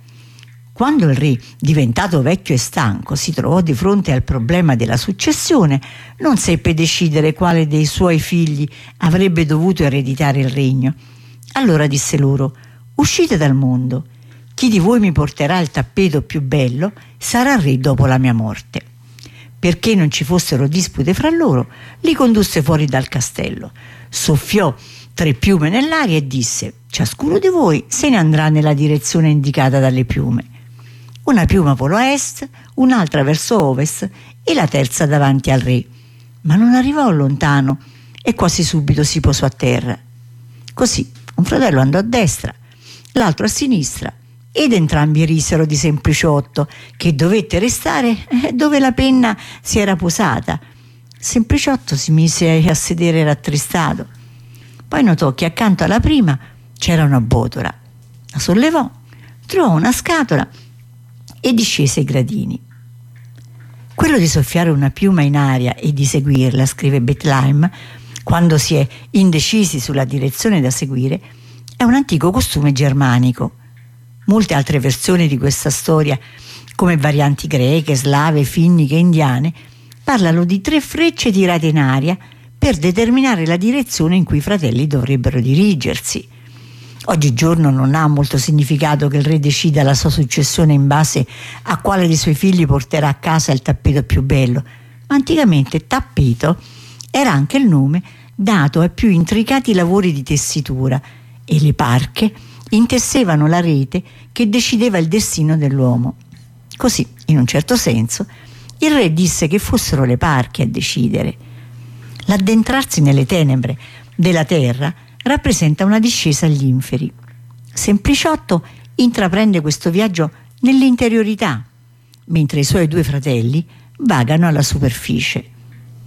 Quando il re, diventato vecchio e stanco, si trovò di fronte al problema della successione, non seppe decidere quale dei suoi figli avrebbe dovuto ereditare il regno. Allora disse loro: uscite dal mondo. Chi di voi mi porterà il tappeto più bello sarà re dopo la mia morte. Perché non ci fossero dispute fra loro, li condusse fuori dal castello, soffiò 3 piume nell'aria e disse: ciascuno di voi se ne andrà nella direzione indicata dalle piume. Una piuma volò a est, un'altra verso ovest e la terza davanti al re, ma non arrivò lontano e quasi subito si posò a terra. Così un fratello andò a destra, l'altro a sinistra, ed entrambi risero di Sempliciotto, che dovette restare dove la penna si era posata. Sempliciotto si mise a sedere rattristato. Poi notò che accanto alla prima c'era una botola. La sollevò, trovò una scatola e discese i gradini. Quello di soffiare una piuma in aria e di seguirla, scrive Bettelheim, quando si è indecisi sulla direzione da seguire, è un antico costume germanico. Molte altre versioni di questa storia, come varianti greche, slave, finniche e indiane, parlano di 3 frecce tirate in aria per determinare la direzione in cui i fratelli dovrebbero dirigersi. Oggigiorno non ha molto significato che il re decida la sua successione in base a quale dei suoi figli porterà a casa il tappeto più bello, ma anticamente tappeto era anche il nome dato ai più intricati lavori di tessitura, e le parche intessevano la rete che decideva il destino dell'uomo. Così, in un certo senso, il re disse che fossero le parche a decidere. L'addentrarsi nelle tenebre della terra rappresenta una discesa agli inferi. Sempliciotto intraprende questo viaggio nell'interiorità, mentre i suoi 2 fratelli vagano alla superficie.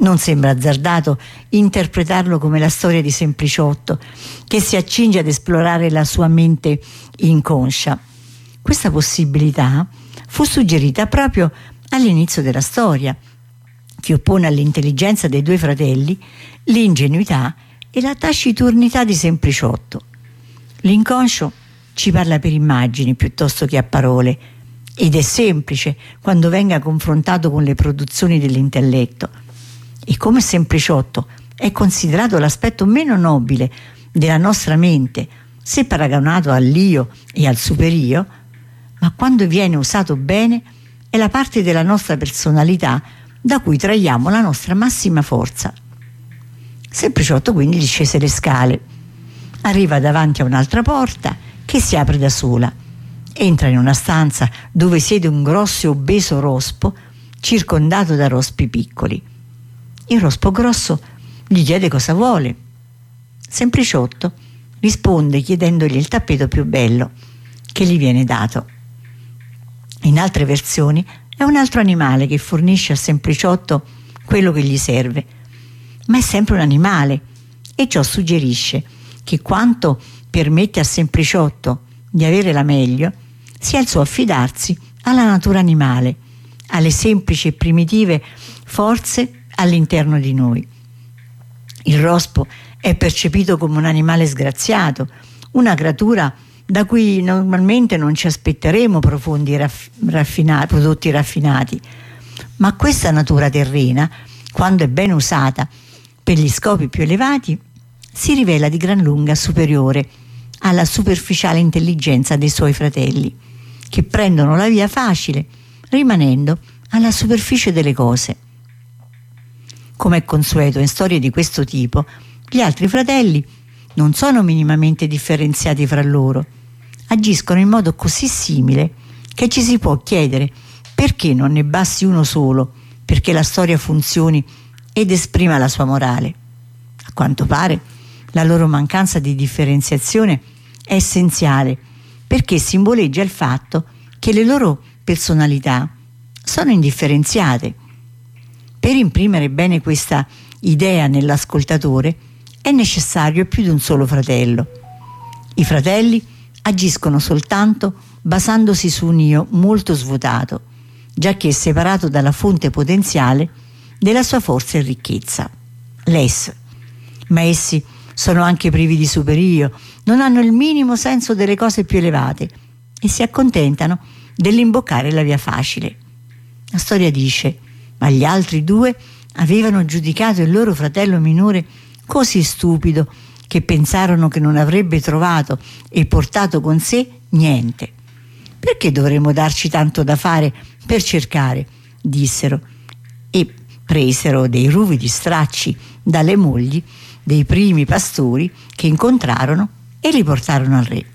Non sembra azzardato interpretarlo come la storia di Sempliciotto, che si accinge ad esplorare la sua mente inconscia. Questa possibilità fu suggerita proprio all'inizio della storia, che oppone all'intelligenza dei due fratelli l'ingenuità e la taciturnità di Sempliciotto. L'inconscio ci parla per immagini piuttosto che a parole, ed è semplice quando venga confrontato con le produzioni dell'intelletto. E come Sempliciotto è considerato l'aspetto meno nobile della nostra mente, se paragonato all'io e al superio, ma quando viene usato bene è la parte della nostra personalità da cui traiamo la nostra massima forza. Sempliciotto quindi discese le scale, arriva davanti a un'altra porta che si apre da sola, entra in una stanza dove siede un grosso e obeso rospo circondato da rospi piccoli. Il rospo grosso gli chiede cosa vuole. Sempliciotto risponde chiedendogli il tappeto più bello, che gli viene dato. In altre versioni è un altro animale che fornisce a Sempliciotto quello che gli serve, ma è sempre un animale, e ciò suggerisce che quanto permette a Sempliciotto di avere la meglio sia il suo affidarsi alla natura animale, alle semplici e primitive forze all'interno di noi. Il rospo è percepito come un animale sgraziato, una creatura da cui normalmente non ci aspetteremo profondi prodotti raffinati, ma questa natura terrena, quando è ben usata per gli scopi più elevati, si rivela di gran lunga superiore alla superficiale intelligenza dei suoi fratelli, che prendono la via facile, rimanendo alla superficie delle cose. Come è consueto in storie di questo tipo, gli altri fratelli non sono minimamente differenziati fra loro, agiscono in modo così simile che ci si può chiedere perché non ne basti uno solo perché la storia funzioni ed esprima la sua morale. A quanto pare la loro mancanza di differenziazione è essenziale, perché simboleggia il fatto che le loro personalità sono indifferenziate. Per imprimere bene questa idea nell'ascoltatore è necessario più di un solo fratello. I fratelli agiscono soltanto basandosi su un io molto svuotato, giacché separato dalla fonte potenziale della sua forza e ricchezza, l'ess. Ma essi sono anche privi di superio, non hanno il minimo senso delle cose più elevate e si accontentano dell'imboccare la via facile. La storia dice: ma gli altri due avevano giudicato il loro fratello minore così stupido che pensarono che non avrebbe trovato e portato con sé niente. Perché dovremmo darci tanto da fare per cercare? Dissero, e presero dei ruvidi stracci dalle mogli dei primi pastori che incontrarono e li portarono al re.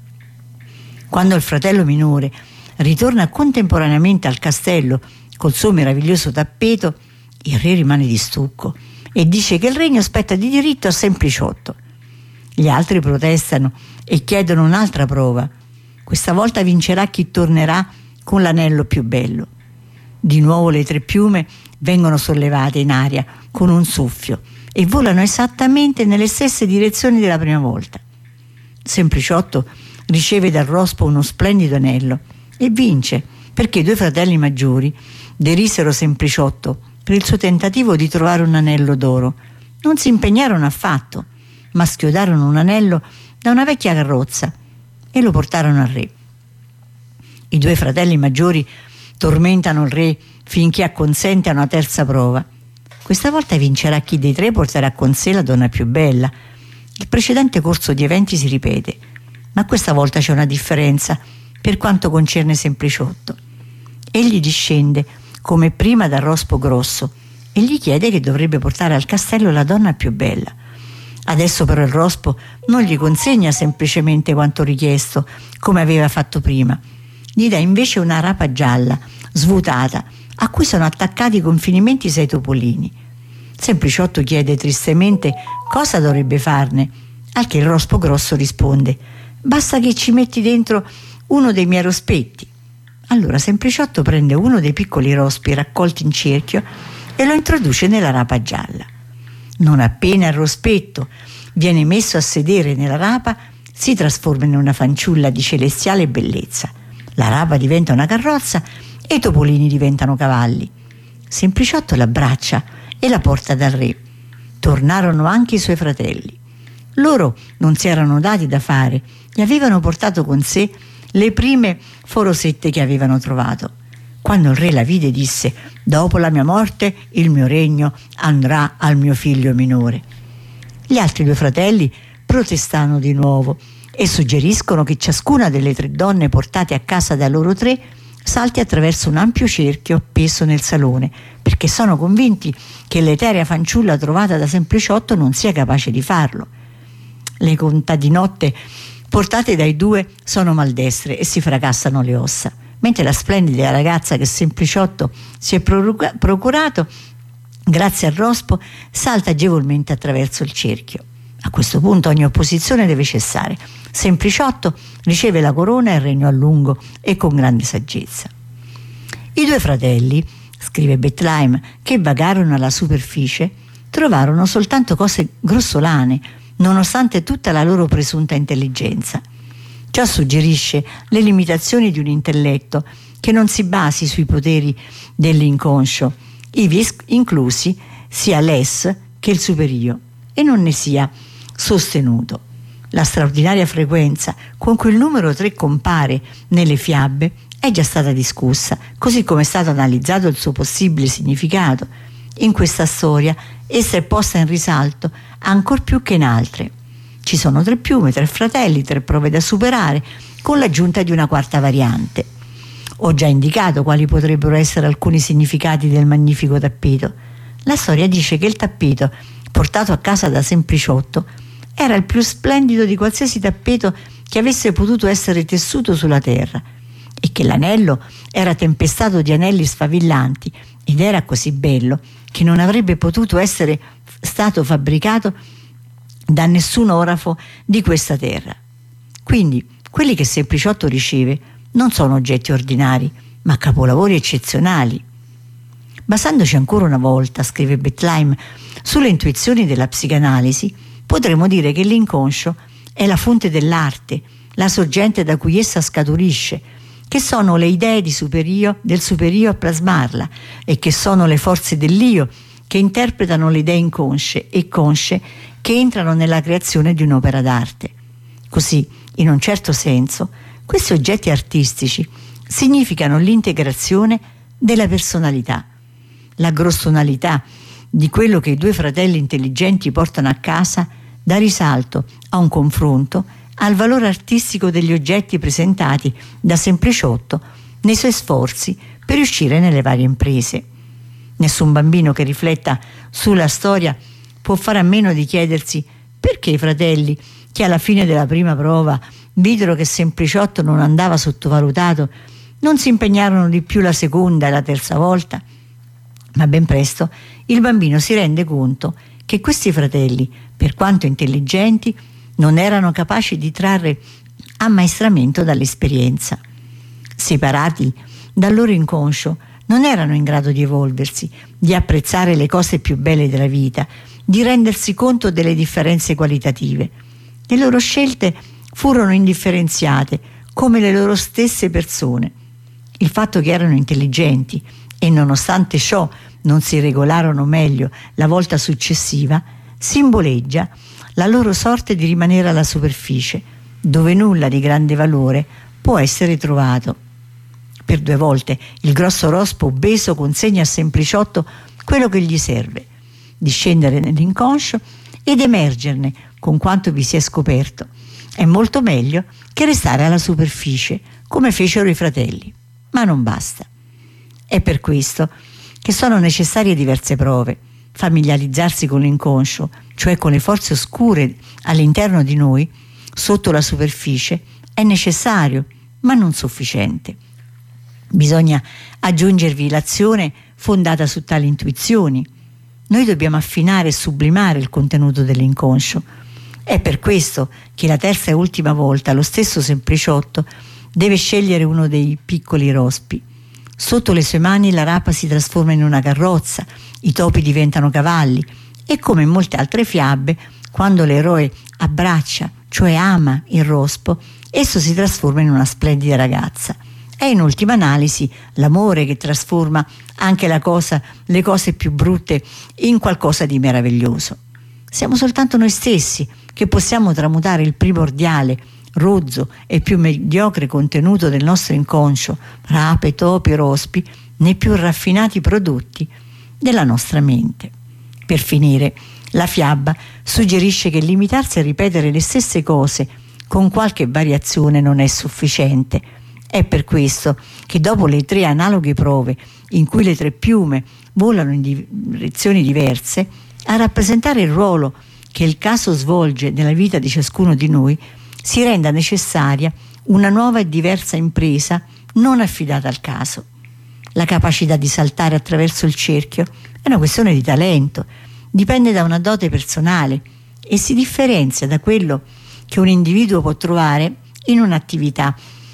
Quando il fratello minore ritorna contemporaneamente al castello col suo meraviglioso tappeto, il re rimane di stucco e dice che il regno spetta di diritto a Sempliciotto. Gli altri protestano e chiedono un'altra prova. Questa volta vincerà chi tornerà con l'anello più bello. Di nuovo le tre piume vengono sollevate in aria con un soffio e volano esattamente nelle stesse direzioni della prima volta. Sempliciotto riceve dal rospo uno splendido anello e vince, perché i due fratelli maggiori derisero Sempliciotto per il suo tentativo di trovare un anello d'oro. Non si impegnarono affatto, ma schiodarono un anello da una vecchia carrozza e lo portarono al re. I due fratelli maggiori tormentano il re finché acconsente a una terza prova. Questa volta vincerà chi dei tre porterà con sé la donna più bella. Il precedente corso di eventi si ripete, ma questa volta c'è una differenza per quanto concerne Sempliciotto. Egli discende come prima dal rospo grosso e gli chiede che dovrebbe portare al castello la donna più bella. Adesso però il rospo non gli consegna semplicemente quanto richiesto, come aveva fatto prima. Gli dà invece una rapa gialla, svuotata, a cui sono attaccati con finimenti 6 topolini. Sempliciotto chiede tristemente cosa dovrebbe farne, al che il rospo grosso risponde: basta che ci metti dentro uno dei miei rospetti. Allora Sempliciotto prende uno dei piccoli rospi raccolti in cerchio, e lo introduce nella rapa gialla. Non appena il rospetto viene messo a sedere nella rapa, si trasforma in una fanciulla di celestiale bellezza. La rapa diventa una carrozza e i topolini diventano cavalli. Sempliciotto l'abbraccia e la porta dal re. Tornarono anche i suoi fratelli. Loro non si erano dati da fare e avevano portato con sé le prime forosette che avevano trovato. Quando il re la vide, disse: «Dopo la mia morte il mio regno andrà al mio figlio minore». Gli altri 2 fratelli protestano di nuovo e suggeriscono che ciascuna delle 3 donne portate a casa da loro 3 salti attraverso un ampio cerchio appeso nel salone, perché sono convinti che l'eterea fanciulla trovata da Sempliciotto non sia capace di farlo. Le contadinotte portate dai 2 sono maldestre e si fracassano le ossa, mentre la splendida ragazza che Sempliciotto si è procurato grazie al rospo salta agevolmente attraverso il cerchio. A questo punto ogni opposizione deve cessare. Sempliciotto riceve la corona e il regno a lungo e con grande saggezza. I 2 fratelli, scrive Bettelheim, che vagarono alla superficie, trovarono soltanto cose grossolane, nonostante tutta la loro presunta intelligenza. Ciò suggerisce le limitazioni di un intelletto che non si basi sui poteri dell'inconscio, ivi inclusi sia l'es che il superio, e non ne sia sostenuto. La straordinaria frequenza con cui il numero 3 compare nelle fiabe è già stata discussa, così come è stato analizzato il suo possibile significato. In questa storia essa è posta in risalto ancor più che in altre. Ci sono 3 piume, 3 fratelli, 3 prove da superare, con l'aggiunta di una 4ª variante. Ho già indicato quali potrebbero essere alcuni significati del magnifico tappeto. La storia dice che il tappeto portato a casa da Sempliciotto era il più splendido di qualsiasi tappeto che avesse potuto essere tessuto sulla terra, e che l'anello era tempestato di anelli sfavillanti ed era così bello che non avrebbe potuto essere stato fabbricato da nessun orafo di questa terra. Quindi quelli che Sempliciotto riceve non sono oggetti ordinari, ma capolavori eccezionali. Basandoci ancora una volta, scrive Bettelheim, sulle intuizioni della psicanalisi, potremmo dire che l'inconscio è la fonte dell'arte, la sorgente da cui essa scaturisce, che sono le idee del superio a plasmarla e che sono le forze dell'io che interpretano le idee inconsce e consce che entrano nella creazione di un'opera d'arte. Così, in un certo senso, questi oggetti artistici significano l'integrazione della personalità, la grossonalità di quello che i 2 fratelli intelligenti portano a casa dà risalto a un confronto al valore artistico degli oggetti presentati da Sempliciotto nei suoi sforzi per riuscire nelle varie imprese. Nessun bambino che rifletta sulla storia può fare a meno di chiedersi perché i fratelli, che alla fine della prima prova videro che Sempliciotto non andava sottovalutato, non si impegnarono di più la seconda e la terza volta. Ma ben presto il bambino si rende conto che questi fratelli, per quanto intelligenti, non erano capaci di trarre ammaestramento dall'esperienza. Separati dal loro inconscio, non erano in grado di evolversi, di apprezzare le cose più belle della vita, di rendersi conto delle differenze qualitative. Le loro scelte furono indifferenziate, come le loro stesse persone. Il fatto che erano intelligenti e nonostante ciò non si regolarono meglio la volta successiva, simboleggia la loro sorte di rimanere alla superficie, dove nulla di grande valore può essere trovato. Per 2 volte il grosso rospo obeso consegna a Sempliciotto quello che gli serve: di scendere nell'inconscio ed emergerne con quanto vi si è scoperto. È molto meglio che restare alla superficie, come fecero i fratelli. Ma non basta. È per questo che sono necessarie diverse prove. Familiarizzarsi con l'inconscio, cioè con le forze oscure all'interno di noi, sotto la superficie, è necessario, ma non sufficiente. Bisogna aggiungervi l'azione fondata su tali intuizioni. Noi dobbiamo affinare e sublimare il contenuto dell'inconscio. È per questo che la terza e ultima volta lo stesso Sempliciotto deve scegliere uno dei piccoli rospi. Sotto le sue mani la rapa si trasforma in una carrozza, i topi diventano cavalli e, come in molte altre fiabe, quando l'eroe abbraccia, cioè ama il rospo, esso si trasforma in una splendida ragazza. È in ultima analisi l'amore che trasforma anche le cose più brutte in qualcosa di meraviglioso. Siamo soltanto noi stessi che possiamo tramutare il primordiale, rozzo e più mediocre contenuto del nostro inconscio, rape, topi, rospi, nei più raffinati prodotti della nostra mente. Per finire, la fiaba suggerisce che limitarsi a ripetere le stesse cose con qualche variazione non è sufficiente. È per questo che dopo le 3 analoghe prove in cui le 3 piume volano in direzioni diverse, a rappresentare il ruolo che il caso svolge nella vita di ciascuno di noi, si renda necessaria una nuova e diversa impresa non affidata al caso. La capacità di saltare attraverso il cerchio è una questione di talento, dipende da una dote personale e si differenzia da quello che un individuo può trovare in un'attiva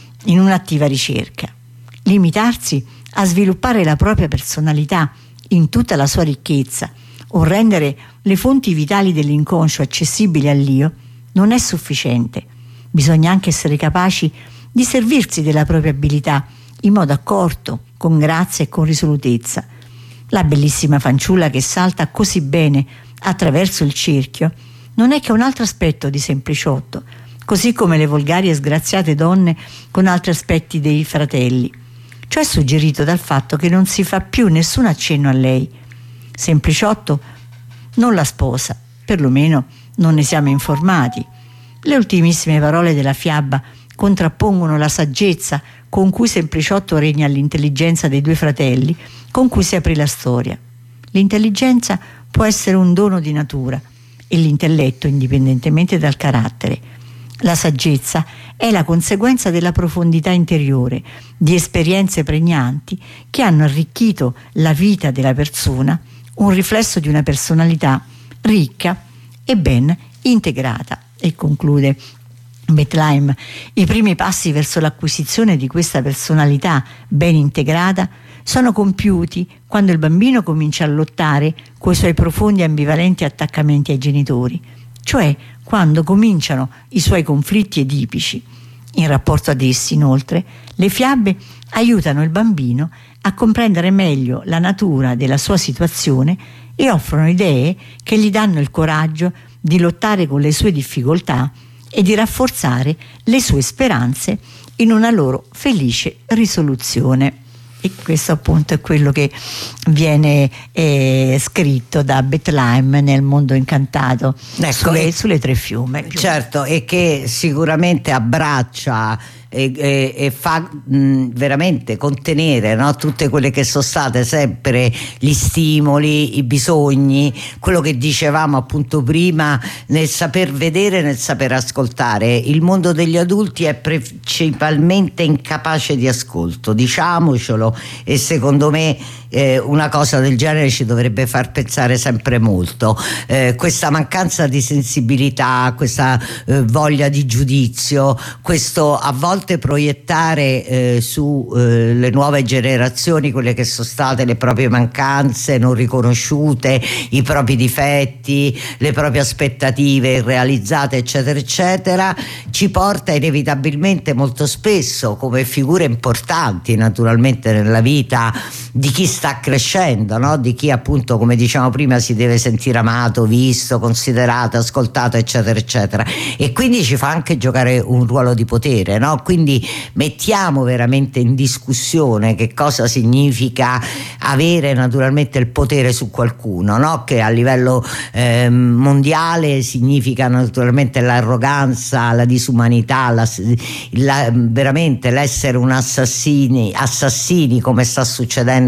ricerca. Limitarsi a sviluppare la propria personalità in tutta la sua ricchezza o rendere le fonti vitali dell'inconscio accessibili all'io non è sufficiente. Bisogna anche essere capaci di servirsi della propria abilità in modo accorto, con grazia e con risolutezza. La bellissima fanciulla che salta così bene attraverso il cerchio non è che un altro aspetto di Sempliciotto, così come le volgari e sgraziate donne con altri aspetti dei fratelli. Ciò è suggerito dal fatto che non si fa più nessun accenno a lei. Sempliciotto non la sposa, perlomeno non ne siamo informati. Le ultimissime parole della fiaba contrappongono la saggezza con cui Sempliciotto regna all'intelligenza dei 2 fratelli con cui si aprì la storia. L'intelligenza può essere un dono di natura e l'intelletto indipendentemente dal carattere. La saggezza è la conseguenza della profondità interiore, di esperienze pregnanti che hanno arricchito la vita della persona, un riflesso di una personalità ricca e ben integrata. E conclude Bettelheim: i primi passi verso l'acquisizione di questa personalità ben integrata sono compiuti quando il bambino comincia a lottare coi suoi profondi e ambivalenti attaccamenti ai genitori, cioè quando cominciano i suoi conflitti edipici. In rapporto ad essi, inoltre, le fiabe aiutano il bambino a comprendere meglio la natura della sua situazione e offrono idee che gli danno il coraggio di lottare con le sue difficoltà e di rafforzare le sue speranze in una loro felice risoluzione. E questo appunto è quello che viene scritto da Bettelheim nel Mondo Incantato, ecco, sulle 3 fiume. Certo, e che sicuramente abbraccia e fa veramente contenere, no? Tutte quelle che sono state sempre gli stimoli, i bisogni, quello che dicevamo appunto prima, nel saper vedere, nel saper ascoltare. Il mondo degli adulti è principalmente incapace di ascolto, diciamocelo, e secondo me una cosa del genere ci dovrebbe far pensare sempre molto. Questa mancanza di sensibilità, questa voglia di giudizio, questo a volte proiettare su le nuove generazioni quelle che sono state le proprie mancanze non riconosciute, i propri difetti, le proprie aspettative irrealizzate, eccetera eccetera, ci porta inevitabilmente molto spesso come figure importanti naturalmente nella vita di chi sta crescendo, no? Di chi appunto, come diciamo prima, si deve sentire amato, visto, considerato, ascoltato, eccetera eccetera, e quindi ci fa anche giocare un ruolo di potere, no? Quindi mettiamo veramente in discussione che cosa significa avere naturalmente il potere su qualcuno, no? Che a livello mondiale significa naturalmente l'arroganza, la disumanità, veramente l'essere un assassini come sta succedendo appunto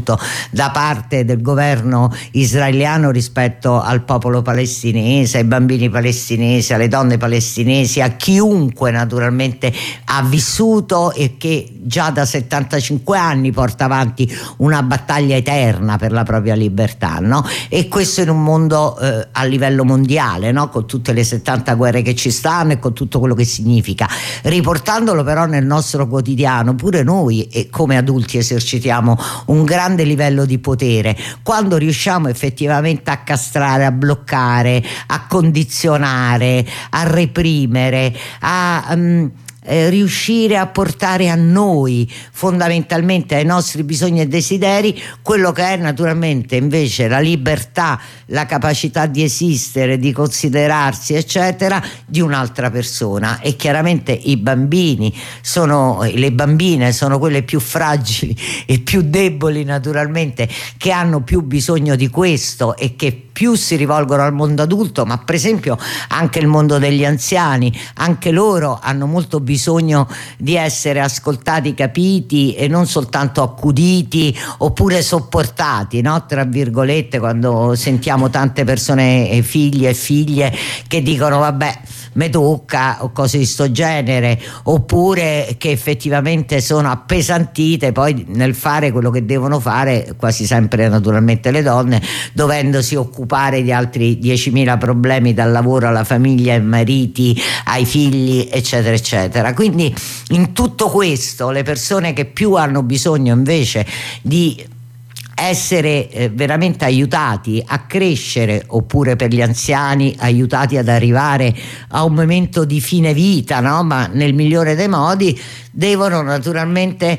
appunto da parte del governo israeliano rispetto al popolo palestinese, ai bambini palestinesi, alle donne palestinesi, a chiunque naturalmente ha vissuto e che già da 75 anni porta avanti una battaglia eterna per la propria libertà, no? E questo in un mondo a livello mondiale, no? Con tutte le 70 guerre che ci stanno e con tutto quello che significa. Riportandolo però nel nostro quotidiano, pure noi come adulti esercitiamo un grande livello di potere quando riusciamo effettivamente a castrare, a bloccare, a condizionare, a reprimere, a riuscire a portare a noi, fondamentalmente ai nostri bisogni e desideri, quello che è naturalmente invece la libertà, la capacità di esistere, di considerarsi eccetera di un'altra persona. E chiaramente i bambini le bambine sono quelle più fragili e più deboli naturalmente, che hanno più bisogno di questo e che più si rivolgono al mondo adulto, ma per esempio anche il mondo degli anziani, anche loro hanno molto bisogno di essere ascoltati, capiti e non soltanto accuditi oppure sopportati, no? Tra virgolette, quando sentiamo tante persone, figli e figlie, che dicono vabbè, me tocca o cose di sto genere, oppure che effettivamente sono appesantite poi nel fare quello che devono fare, quasi sempre naturalmente le donne, dovendosi occupare di altri 10.000 problemi, dal lavoro alla famiglia, ai mariti, ai figli eccetera eccetera. Quindi in tutto questo le persone che più hanno bisogno invece di essere veramente aiutati a crescere, oppure per gli anziani aiutati ad arrivare a un momento di fine vita, no? Ma nel migliore dei modi, devono naturalmente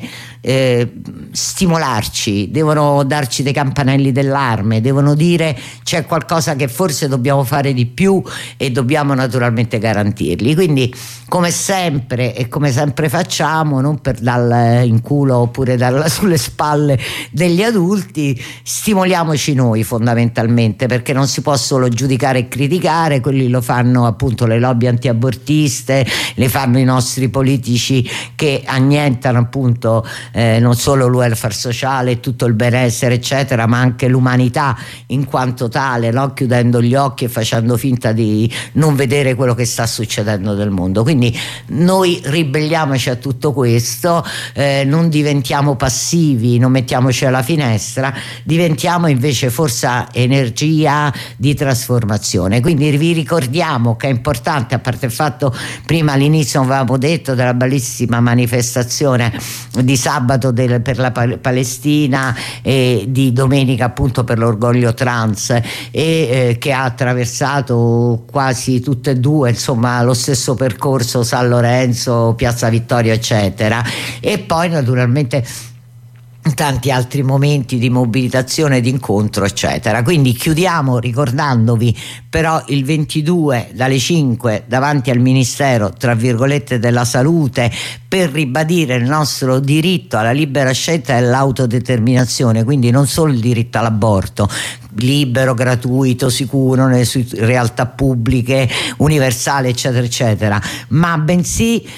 stimolarci, devono darci dei campanelli d'allarme, devono dire c'è qualcosa che forse dobbiamo fare di più e dobbiamo naturalmente garantirli. Quindi come sempre e come sempre facciamo, non per darla in culo oppure darla sulle spalle degli adulti, stimoliamoci noi fondamentalmente, perché non si può solo giudicare e criticare. Quelli lo fanno appunto le lobby antiabortiste, le fanno i nostri politici che annientano appunto non solo il welfare sociale e tutto il benessere eccetera, ma anche l'umanità in quanto tale, no? Chiudendo gli occhi e facendo finta di non vedere quello che sta succedendo nel mondo. Quindi noi ribelliamoci a tutto questo, non diventiamo passivi, non mettiamoci alla finestra, diventiamo invece forza, energia di trasformazione. Quindi vi ricordiamo che è importante, a parte il fatto, prima all'inizio avevamo detto della bellissima manifestazione di sabato per la Palestina e di domenica appunto per l'orgoglio trans, e che ha attraversato quasi tutte e due insomma lo stesso percorso, San Lorenzo, Piazza Vittorio eccetera, e poi naturalmente tanti altri momenti di mobilitazione, di incontro eccetera. Quindi chiudiamo ricordandovi però il 22 dalle 5 davanti al Ministero tra virgolette della Salute, per ribadire il nostro diritto alla libera scelta e all'autodeterminazione, quindi non solo il diritto all'aborto libero, gratuito, sicuro nelle realtà pubbliche, universale eccetera eccetera, ma bensì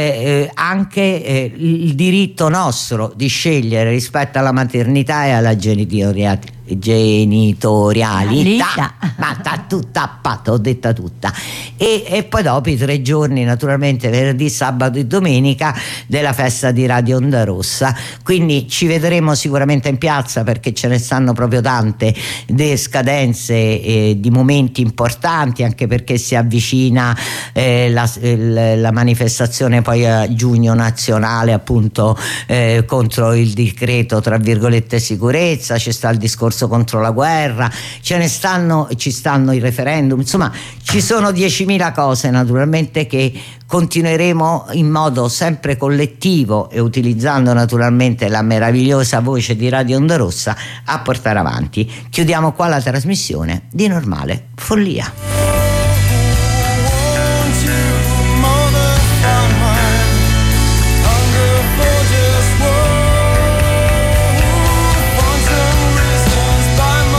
anche il diritto nostro di scegliere rispetto alla maternità e alla genitorialità, ma tutta ho detta tutta, e poi dopo i 3 giorni naturalmente venerdì, sabato e domenica della festa di Radio Onda Rossa. Quindi ci vedremo sicuramente in piazza, perché ce ne stanno proprio tante delle scadenze di momenti importanti, anche perché si avvicina la manifestazione poi a giugno nazionale appunto contro il decreto tra virgolette sicurezza, ci sta il discorso contro la guerra, ci stanno i referendum, insomma ci sono 10.000 cose naturalmente che continueremo in modo sempre collettivo e utilizzando naturalmente la meravigliosa voce di Radio Onda Rossa a portare avanti. Chiudiamo qua la trasmissione di Normale Follia.